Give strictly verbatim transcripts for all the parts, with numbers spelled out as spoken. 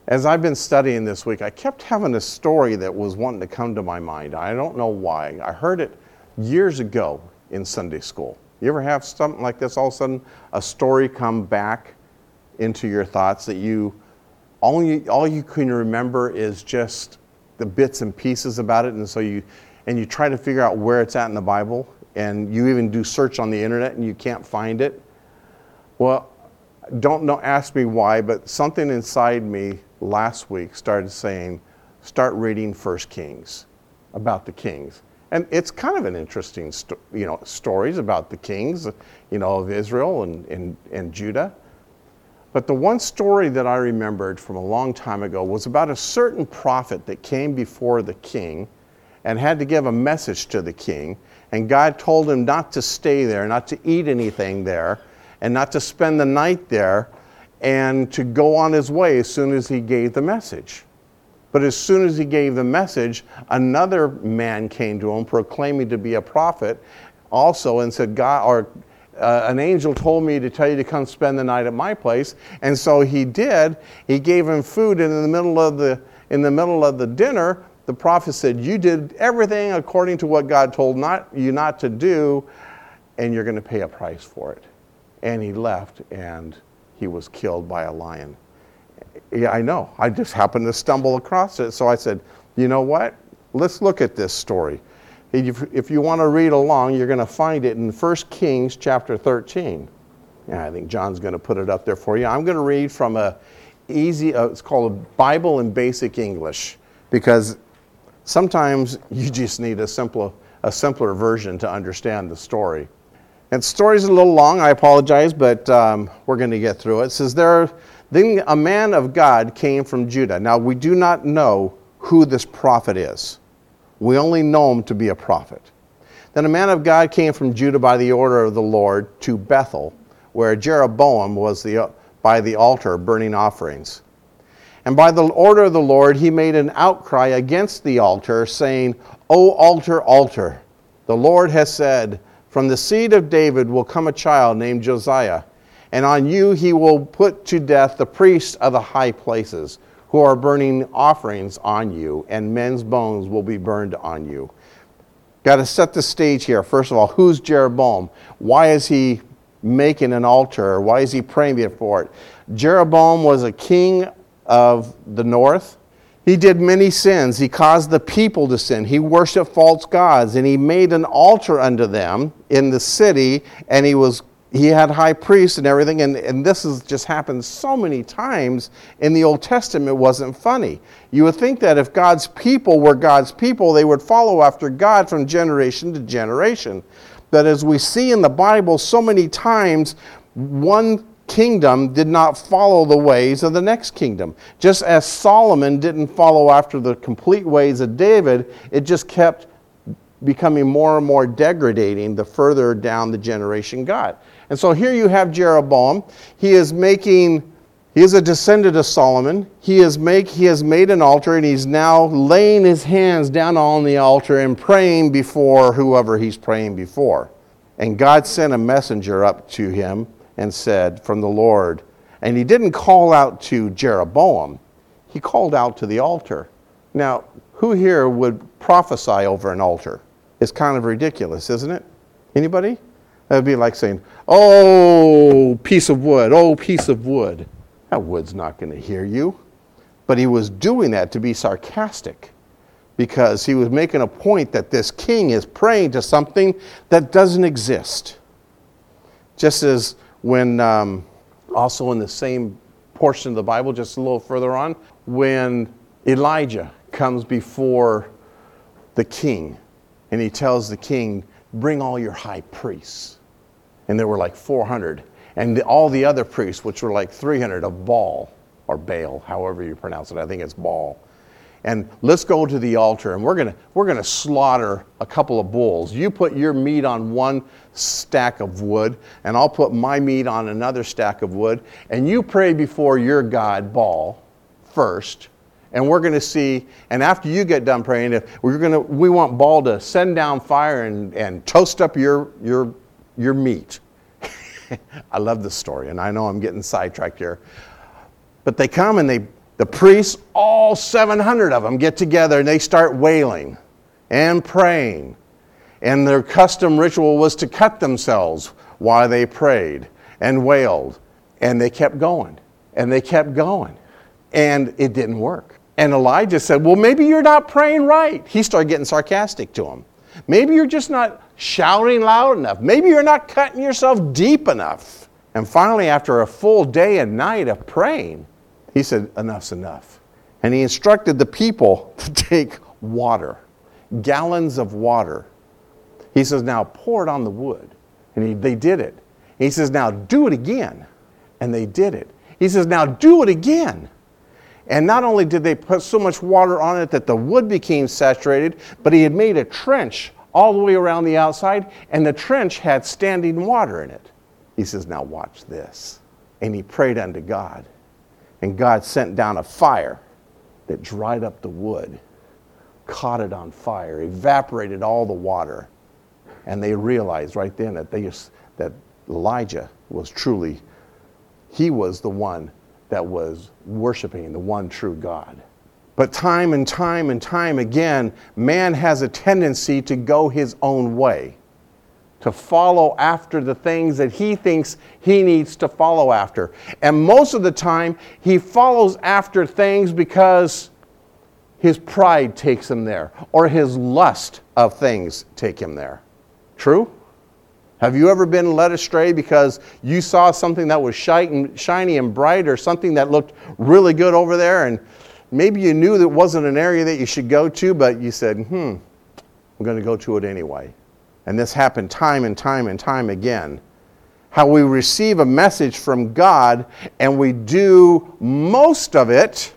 As I've been studying this week, I kept having a story that was wanting to come to my mind. I don't know why. I heard it years ago in Sunday school. You ever have something like this, all of a sudden a story come back into your thoughts that you all you all you can remember is just the bits and pieces about it, and so you and you try to figure out where it's at in the Bible, and you even do search on the internet and you can't find it? Well, don't know ask me why, but something inside me last week started saying, start reading First Kings, about the kings. And it's kind of an interesting, sto- you know, stories about the kings, you know, of Israel and, and, and Judah. But the one story that I remembered from a long time ago was about a certain prophet that came before the king and had to give a message to the king. And God told him not to stay there, not to eat anything there, and not to spend the night there, and to go on his way as soon as he gave the message. But as soon as he gave the message, another man came to him proclaiming to be a prophet also and said, God, or uh, an angel told me to tell you to come spend the night at my place. And so he did. He gave him food, and in the middle of the in the middle of the dinner, the prophet said, you did everything according to what God told not you not to do, and you're going to pay a price for it. And he left, and he was killed by a lion. Yeah, I know. I just happened to stumble across it. So I said, you know what? Let's look at this story. If, if you want to read along, you're going to find it in First Kings chapter thirteen. Yeah, I think John's going to put it up there for you. I'm going to read from a easy, uh, it's called a Bible in Basic English, because sometimes you just need a simpler, a simpler version to understand the story. And the story's a little long, I apologize, but um, we're going to get through it. It says, there, then a man of God came from Judah. Now, we do not know who this prophet is. We only know him to be a prophet. Then a man of God came from Judah by the order of the Lord to Bethel, where Jeroboam was the, by the altar burning offerings. And by the order of the Lord, he made an outcry against the altar, saying, O altar, altar, the Lord has said, from the seed of David will come a child named Josiah, and on you he will put to death the priests of the high places, who are burning offerings on you, and men's bones will be burned on you. Got to set the stage here. First of all, who's Jeroboam? Why is he making an altar? Why is he praying before it? Jeroboam was a king of the north. He did many sins. He caused the people to sin. He worshiped false gods, and he made an altar unto them in the city, and he was he had high priests and everything, and, and this has just happened so many times in the Old Testament. It wasn't funny. You would think that if God's people were God's people, they would follow after God from generation to generation. But as we see in the Bible so many times, one kingdom did not follow the ways of the next kingdom. Just as Solomon didn't follow after the complete ways of David, it just kept becoming more and more degrading the further down the generation got. And so here you have Jeroboam. He is making, he is a descendant of Solomon. He is make, he has made an altar, and he's now laying his hands down on the altar and praying before whoever he's praying before. And God sent a messenger up to him and said, from the Lord. And he didn't call out to Jeroboam. He called out to the altar. Now, who here would prophesy over an altar? It's kind of ridiculous, isn't it? Anybody? That would be like saying, oh, piece of wood, oh, piece of wood. That wood's not going to hear you. But he was doing that to be sarcastic, because he was making a point that this king is praying to something that doesn't exist. Just as when, um, also in the same portion of the Bible, just a little further on, when Elijah comes before the king, and he tells the king, bring all your high priests. And there were like four hundred. And the, all the other priests, which were like three hundred of Baal, or Baal, however you pronounce it. I think it's Baal. And let's go to the altar, and we're gonna we're gonna slaughter a couple of bulls. You put your meat on one stack of wood, and I'll put my meat on another stack of wood, and you pray before your god Baal first, and we're gonna see. And after you get done praying, if we're gonna we want Baal to send down fire and, and toast up your your your meat. I love this story, and I know I'm getting sidetracked here, but they come and they The priests, all seven hundred of them, get together and they start wailing and praying. And their custom ritual was to cut themselves while they prayed and wailed. And they kept going. And they kept going. And it didn't work. And Elijah said, well, maybe you're not praying right. He started getting sarcastic to him. Maybe you're just not shouting loud enough. Maybe you're not cutting yourself deep enough. And finally, after a full day and night of praying, he said, enough's enough. And he instructed the people to take water, gallons of water. He says, now pour it on the wood. And he, they did it. He says, now do it again. And they did it. He says, now do it again. And not only did they put so much water on it that the wood became saturated, but he had made a trench all the way around the outside, and the trench had standing water in it. He says, now watch this. And he prayed unto God. And God sent down a fire that dried up the wood, caught it on fire, evaporated all the water. And they realized right then that, they, that Elijah was truly, he was the one that was worshiping the one true God. But time and time and time again, man has a tendency to go his own way, to follow after the things that he thinks he needs to follow after. And most of the time, he follows after things because his pride takes him there, or his lust of things take him there. True? Have you ever been led astray because you saw something that was shiny and bright, or something that looked really good over there, and maybe you knew that it wasn't an area that you should go to, but you said, hmm, I'm going to go to it anyway. And this happened time and time and time again. How we receive a message from God and we do most of it,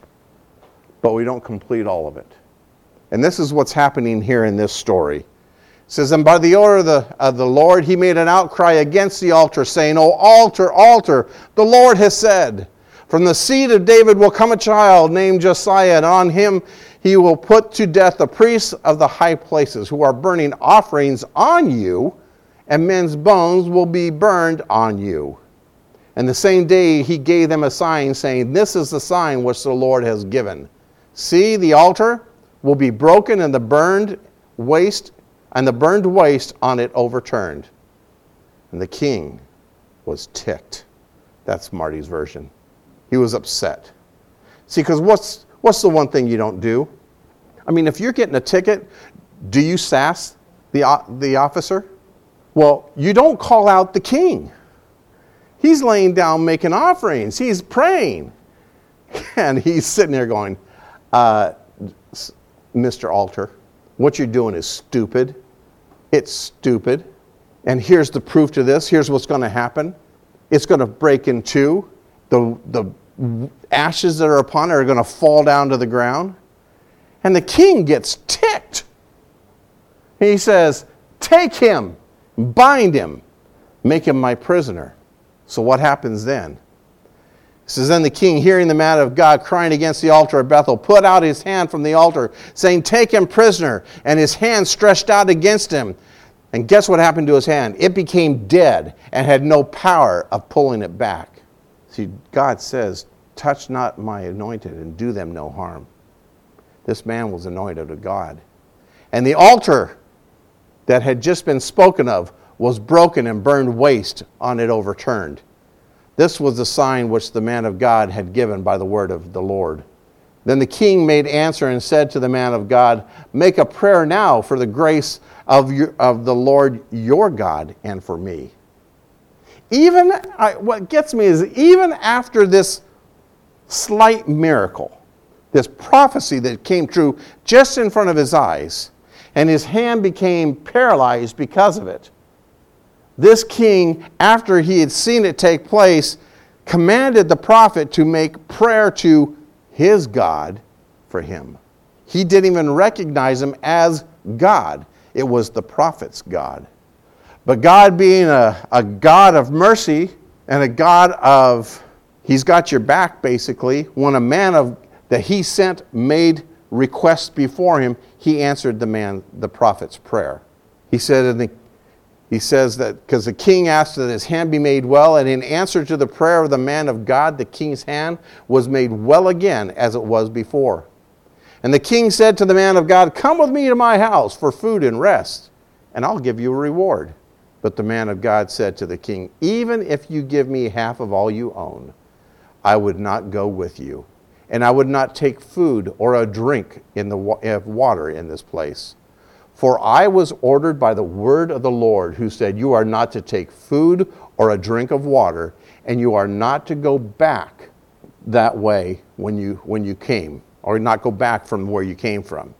but we don't complete all of it. And this is what's happening here in this story. It says, and by the order of the, of the Lord, he made an outcry against the altar, saying, O altar, altar, the Lord has said, from the seed of David will come a child named Josiah, and on him he will put to death the priests of the high places, who are burning offerings on you, and men's bones will be burned on you. And the same day he gave them a sign, saying, this is the sign which the Lord has given. See, the altar will be broken, and the burned waste, and the burned waste on it overturned. And the king was ticked. That's Marty's version. He was upset. See, because what's what's the one thing you don't do? I mean, if you're getting a ticket, do you sass the, uh, the officer? Well, you don't call out the king. He's laying down making offerings. He's praying. And he's sitting there going, uh, Mister Altar, what you're doing is stupid. It's stupid. And here's the proof to this. Here's what's going to happen. It's going to break in two. The, the ashes that are upon it are going to fall down to the ground. And the king gets ticked. He says, take him, bind him, make him my prisoner. So what happens then? It says, then the king, hearing the matter of God crying against the altar of Bethel, put out his hand from the altar, saying, take him prisoner. And his hand stretched out against him. And guess what happened to his hand? It became dead and had no power of pulling it back. See, God says, touch not my anointed and do them no harm. This man was anointed of God. And the altar that had just been spoken of was broken and burned waste, on it overturned. This was the sign which the man of God had given by the word of the Lord. Then the king made answer and said to the man of God, make a prayer now for the grace of, your, of the Lord your God and for me. Even, I, what gets me is even after this slight miracle, this prophecy that came true just in front of his eyes, and his hand became paralyzed because of it, this king, after he had seen it take place, commanded the prophet to make prayer to his God for him. He didn't even recognize him as God. It was the prophet's God. But God being a, a God of mercy and a God of, he's got your back basically, when a man of that he sent made requests before him, he answered the man, the prophet's prayer. He said, and the, He says that because the king asked that his hand be made well, and in answer to the prayer of the man of God, the king's hand was made well again as it was before. And the king said to the man of God, come with me to my house for food and rest, and I'll give you a reward. But the man of God said to the king, even if you give me half of all you own, I would not go with you, and I would not take food or a drink in the of water in this place. For I was ordered by the word of the Lord, who said, you are not to take food or a drink of water, and you are not to go back that way when you, when you came, or not go back from where you came from.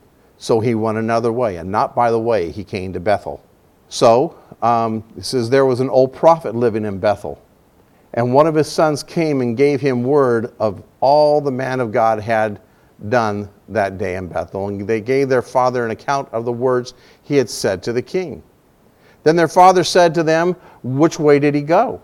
So he went another way, and not by the way he came to Bethel. So, um, it says, there was an old prophet living in Bethel, and one of his sons came and gave him word of all the man of God had done that day in Bethel, and they gave their father an account of the words he had said to the king. Then their father said to them, which way did he go?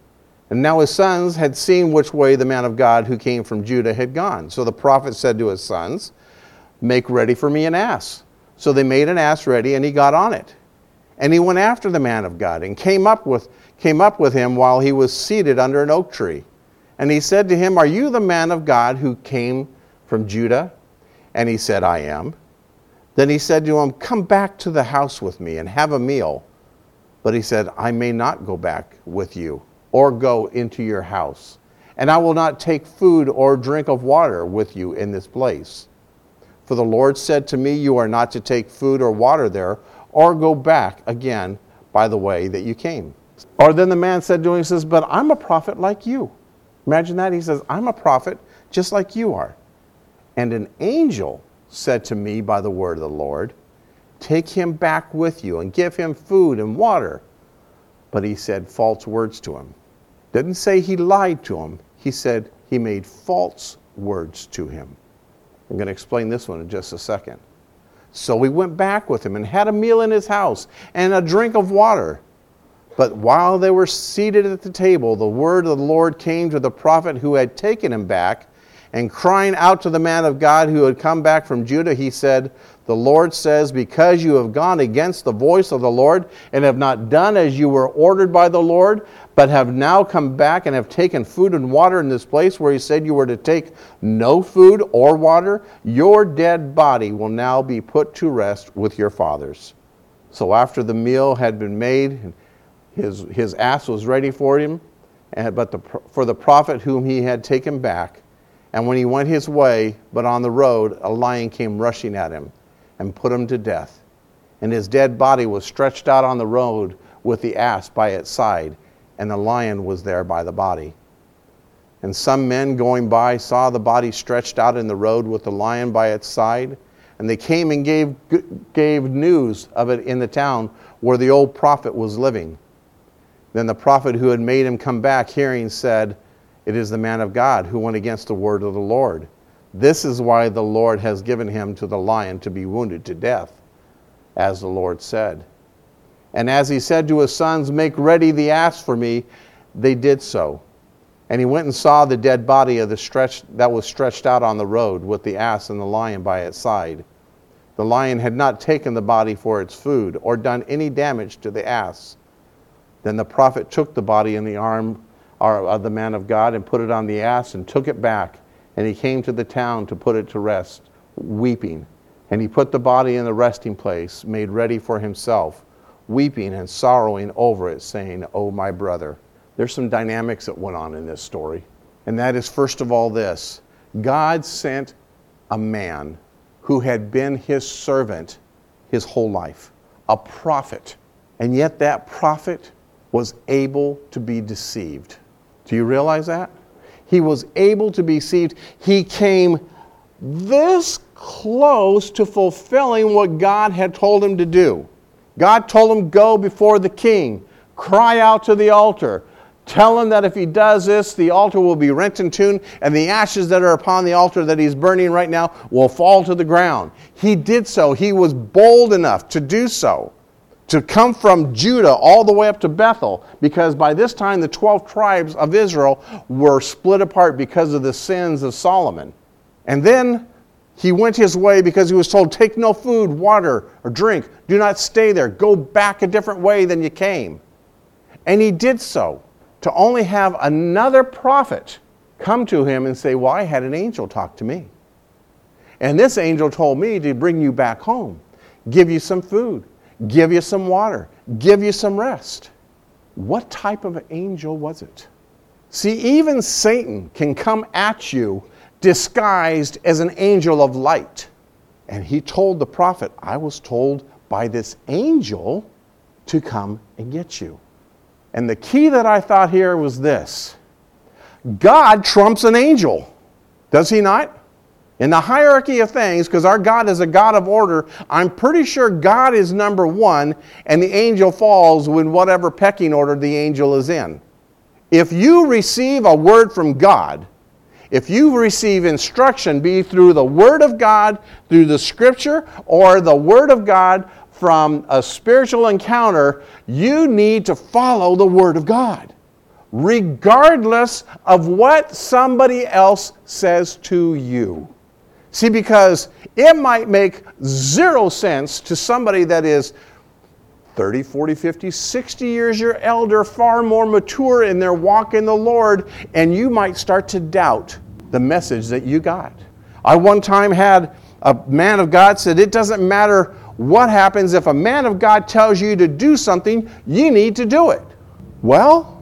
And now his sons had seen which way the man of God who came from Judah had gone. So the prophet said to his sons, make ready for me an ass. So they made an ass ready, and he got on it. And he went after the man of God, and came up with, came up with him while he was seated under an oak tree. And he said to him, are you the man of God who came from Judah? And he said, I am. Then he said to him, come back to the house with me and have a meal. But he said, I may not go back with you or go into your house, and I will not take food or drink of water with you in this place. For the Lord said to me, you are not to take food or water there, or go back again by the way that you came. Or then the man said to him, he says, but I'm a prophet like you. Imagine that. He says, I'm a prophet just like you are. And an angel said to me by the word of the Lord, take him back with you and give him food and water. But he said false words to him. Didn't say he lied to him. He said he made false words to him. I'm going to explain this one in just a second. So we went back with him and had a meal in his house and a drink of water. But while they were seated at the table, the word of the Lord came to the prophet who had taken him back, and crying out to the man of God who had come back from Judah, he said, the Lord says, because you have gone against the voice of the Lord and have not done as you were ordered by the Lord, but have now come back and have taken food and water in this place where he said you were to take no food or water, your dead body will now be put to rest with your fathers. So after the meal had been made, his, his ass was ready for him, and, but the, for the prophet whom he had taken back. And when he went his way, but on the road, a lion came rushing at him and put him to death. And his dead body was stretched out on the road with the ass by its side, and the lion was there by the body. And some men going by saw the body stretched out in the road with the lion by its side, and they came and gave, gave news of it in the town where the old prophet was living. Then the prophet who had made him come back, hearing, said, it is the man of God who went against the word of the Lord. This is why the Lord has given him to the lion to be wounded to death, as the Lord said. And as he said to his sons, make ready the ass for me, they did so. And he went and saw the dead body of the stretch that was stretched out on the road with the ass and the lion by its side. The lion had not taken the body for its food or done any damage to the ass. Then the prophet took the body in the arm of the man of God and put it on the ass and took it back. And he came to the town to put it to rest, weeping. And he put the body in the resting place, made ready for himself, weeping and sorrowing over it, saying, oh, my brother. There's some dynamics that went on in this story. And that is, first of all, this. God sent a man who had been his servant his whole life, a prophet. And yet that prophet was able to be deceived. Do you realize that? He was able to be deceived. He came this close to fulfilling what God had told him to do. God told him, go before the king, cry out to the altar, tell him that if he does this, the altar will be rent in two, and the ashes that are upon the altar that he's burning right now will fall to the ground. He did so. He was bold enough to do so, to come from Judah all the way up to Bethel, because by this time the twelve tribes of Israel were split apart because of the sins of Solomon. And then He went his way because he was told, take no food, water, or drink. Do not stay there. Go back a different way than you came. And he did so, to only have another prophet come to him and say, well, I had an angel talk to me. And this angel told me to bring you back home, give you some food, give you some water, give you some rest. What type of angel was it? See, even Satan can come at you disguised as an angel of light. And he told the prophet, I was told by this angel to come and get you. And the key that I thought here was this. God trumps an angel, does he not? In the hierarchy of things, because our God is a God of order, I'm pretty sure God is number one, and the angel falls in whatever pecking order the angel is in. If you receive a word from God, if you receive instruction, be through the Word of God, through the Scripture, or the Word of God from a spiritual encounter, you need to follow the Word of God, regardless of what somebody else says to you. See, because it might make zero sense to somebody that is thirty, forty, fifty, sixty years your elder, far more mature in their walk in the Lord, and you might start to doubt the message that you got. I one time had a man of God said, it doesn't matter what happens. If a man of God tells you to do something, you need to do it. Well,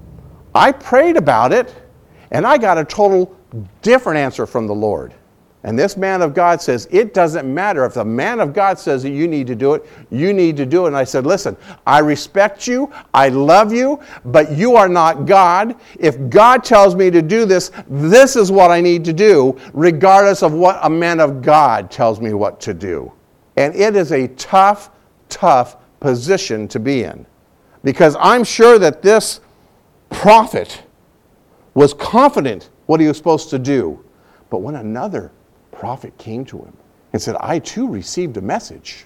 I prayed about it, and I got a total different answer from the Lord. And this man of God says, it doesn't matter. If the man of God says that you need to do it, you need to do it. And I said, listen, I respect you, I love you, but you are not God. If God tells me to do this, this is what I need to do, regardless of what a man of God tells me what to do. And it is a tough, tough position to be in. Because I'm sure that this prophet was confident what he was supposed to do. But when another prophet came to him and said, I too received a message.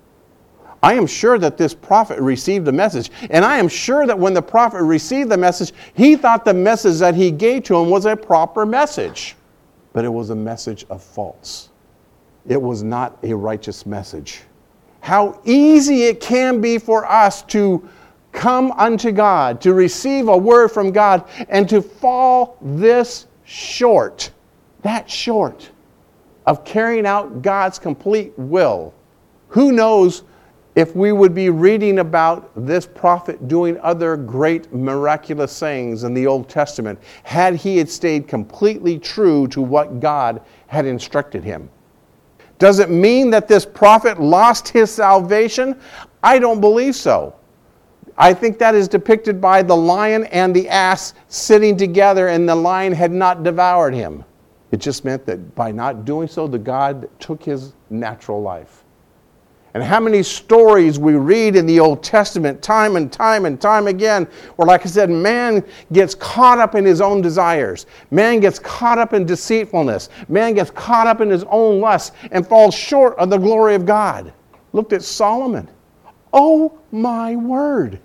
I am sure that this prophet received a message. And I am sure that when the prophet received the message, he thought the message that he gave to him was a proper message. But it was a message of false. It was not a righteous message. How easy it can be for us to come unto God, to receive a word from God, and to fall this short, that short of carrying out God's complete will. Who knows if we would be reading about this prophet doing other great miraculous things in the Old Testament had he had stayed completely true to what God had instructed him. Does it mean that this prophet lost his salvation? I don't believe so. I think that is depicted by the lion and the ass sitting together, and the lion had not devoured him. It just meant that by not doing so, the God took his natural life. And how many stories we read in the Old Testament time and time and time again, where, like I said, man gets caught up in his own desires. Man gets caught up in deceitfulness. Man gets caught up in his own lust and falls short of the glory of God. Looked at Solomon. Oh my word.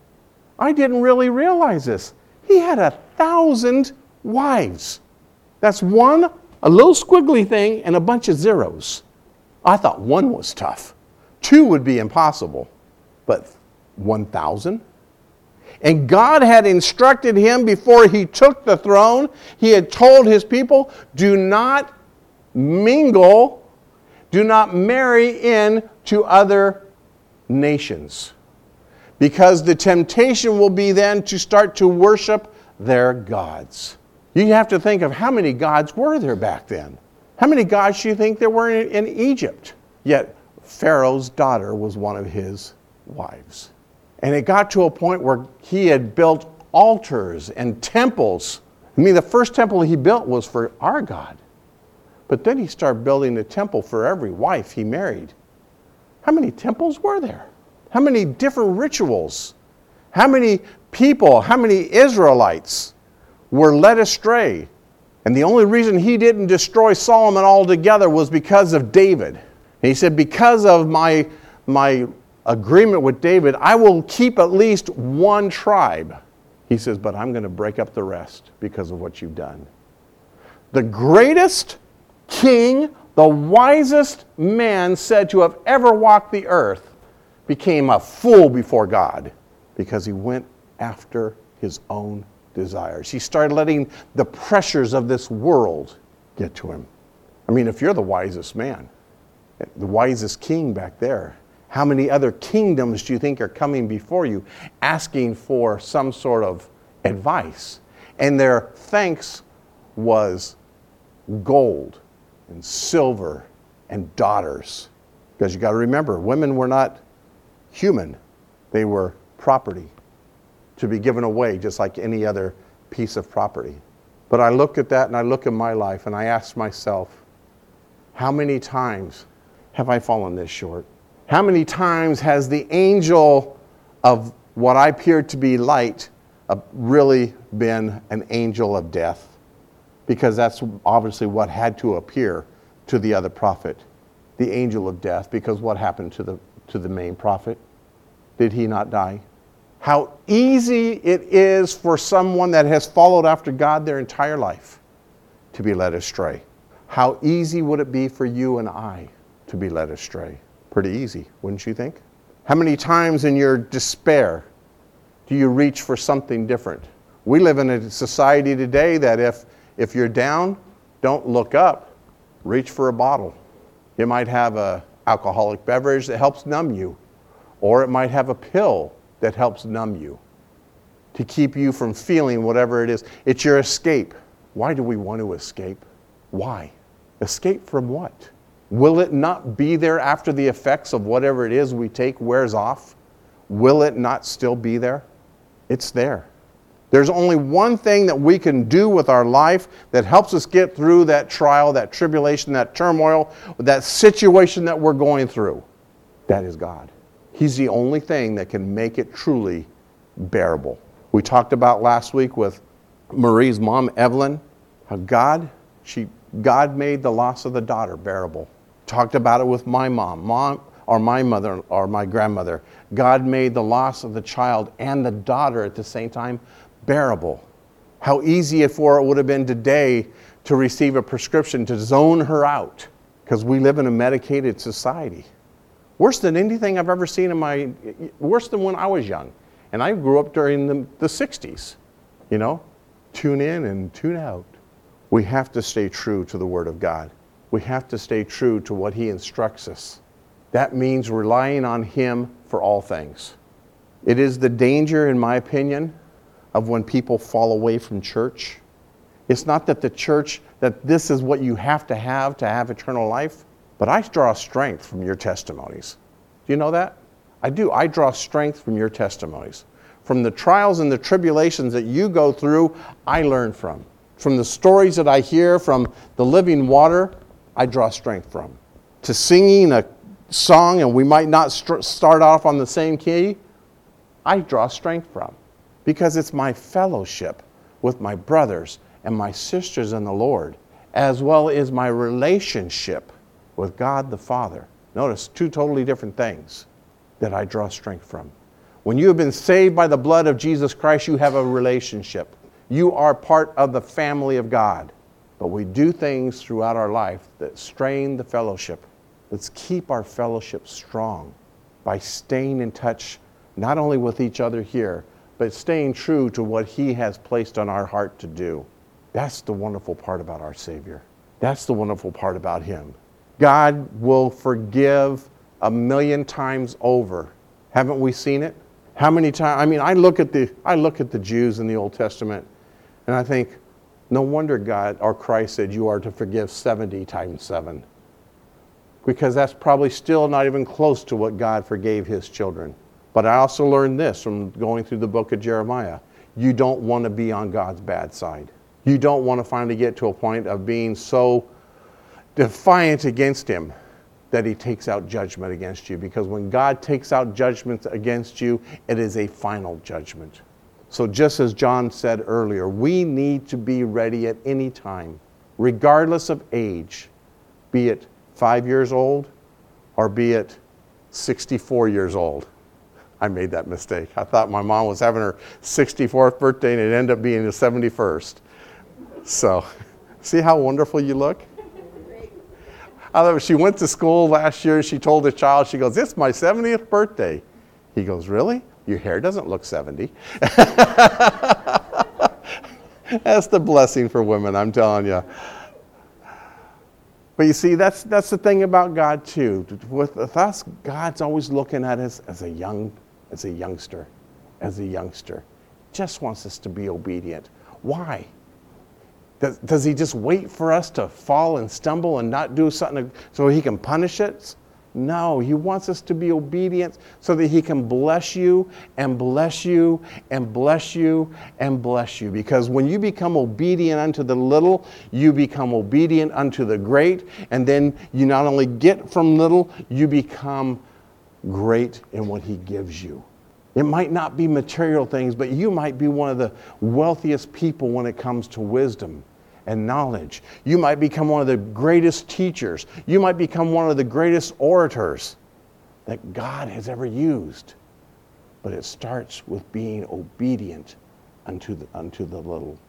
I didn't really realize this. He had a thousand wives. That's one, a little squiggly thing, and a bunch of zeros. I thought one was tough. Two would be impossible. But one thousand? And God had instructed him before he took the throne. He had told his people, do not mingle, do not marry in to other nations. Because the temptation will be then to start to worship their gods. You have to think of how many gods were there back then. How many gods do you think there were in, in Egypt? Yet Pharaoh's daughter was one of his wives. And it got to a point where he had built altars and temples. I mean, the first temple he built was for our God. But then he started building a temple for every wife he married. How many temples were there? How many different rituals? How many people, how many Israelites were led astray? And the only reason he didn't destroy Solomon altogether was because of David. And he said, because of my, my agreement with David, I will keep at least one tribe. He says, but I'm going to break up the rest because of what you've done. The greatest king The wisest man said to have ever walked the earth became a fool before God because he went after his own desires. He started letting the pressures of this world get to him. I mean, if you're the wisest man, the wisest king back there, how many other kingdoms do you think are coming before you asking for some sort of advice? And their thanks was gold and silver and daughters. Because you got to remember, women were not human. They were property to be given away just like any other piece of property. But I look at that and I look at my life and I ask myself, how many times have I fallen this short? How many times has the angel of what I appeared to be light uh, really been an angel of death? Because that's obviously what had to appear to the other prophet, the angel of death, because what happened to the to the main prophet? Did he not die? How easy it is for someone that has followed after God their entire life to be led astray. How easy would it be for you and I to be led astray? Pretty easy, wouldn't you think? How many times in your despair do you reach for something different? We live in a society today that if, if you're down, don't look up, reach for a bottle. You might have an alcoholic beverage that helps numb you, or it might have a pill that helps numb you to keep you from feeling whatever it is. It's your escape. Why do we want to escape? Why? Escape from what? Will it not be there after the effects of whatever it is we take wears off? Will it not still be there? It's there. There's only one thing that we can do with our life that helps us get through that trial, that tribulation, that turmoil, that situation that we're going through. That is God. He's the only thing that can make it truly bearable. We talked about last week with Marie's mom, Evelyn, how God, she, God made the loss of the daughter bearable. Talked about it with my mom, mom, or my mother, or my grandmother. God made the loss of the child and the daughter at the same time bearable. How easy it for it would have been today to receive a prescription to zone her out, because we live in a medicated society. Worse than anything I've ever seen in my, worse than when I was young. And I grew up during the, the sixties, you know, tune in and tune out. We have to stay true to the Word of God. We have to stay true to what He instructs us. That means relying on Him for all things. It is the danger, in my opinion, of when people fall away from church. It's not that the church, that this is what you have to have to have eternal life, but I draw strength from your testimonies. Do you know that? I do. I draw strength from your testimonies. From the trials and the tribulations that you go through, I learn from. From the stories that I hear, from the living water, I draw strength from. To singing a song, and we might not st- start off on the same key, I draw strength from. Because it's my fellowship with my brothers and my sisters in the Lord, as well as my relationship with God the Father. Notice, two totally different things that I draw strength from. When you have been saved by the blood of Jesus Christ, you have a relationship. You are part of the family of God. But we do things throughout our life that strain the fellowship. Let's keep our fellowship strong by staying in touch not only with each other here, but staying true to what He has placed on our heart to do. That's the wonderful part about our Savior. That's the wonderful part about Him. God will forgive a million times over. Haven't we seen it? How many times? I mean, I look at the I look at the Jews in the Old Testament, and I think, no wonder God or Christ said you are to forgive seventy times seven. Because that's probably still not even close to what God forgave His children. But I also learned this from going through the book of Jeremiah. You don't want to be on God's bad side. You don't want to finally get to a point of being so defiant against Him that He takes out judgment against you. Because when God takes out judgment against you, it is a final judgment. So just as John said earlier, we need to be ready at any time, regardless of age, be it five years old or be it sixty-four years old. I made that mistake. I thought my mom was having her sixty-fourth birthday and it ended up being the seventy-first. So, see how wonderful you look? I love it. She went to school last year. She told the child, she goes, it's my seventieth birthday. He goes, really? Your hair doesn't look seventy. That's the blessing for women, I'm telling you. But you see, that's that's the thing about God too. With us, God's always looking at us as a young, as a youngster, as a youngster. Just wants us to be obedient. Why? Does, does he just wait for us to fall and stumble and not do something so he can punish it? No, he wants us to be obedient so that he can bless you and bless you and bless you and bless you. Because when you become obedient unto the little, you become obedient unto the great. And then you not only get from little, you become great in what he gives you. It might not be material things, but you might be one of the wealthiest people when it comes to wisdom and knowledge. You might become one of the greatest teachers. You might become one of the greatest orators that God has ever used. But it starts with being obedient unto the, unto the little.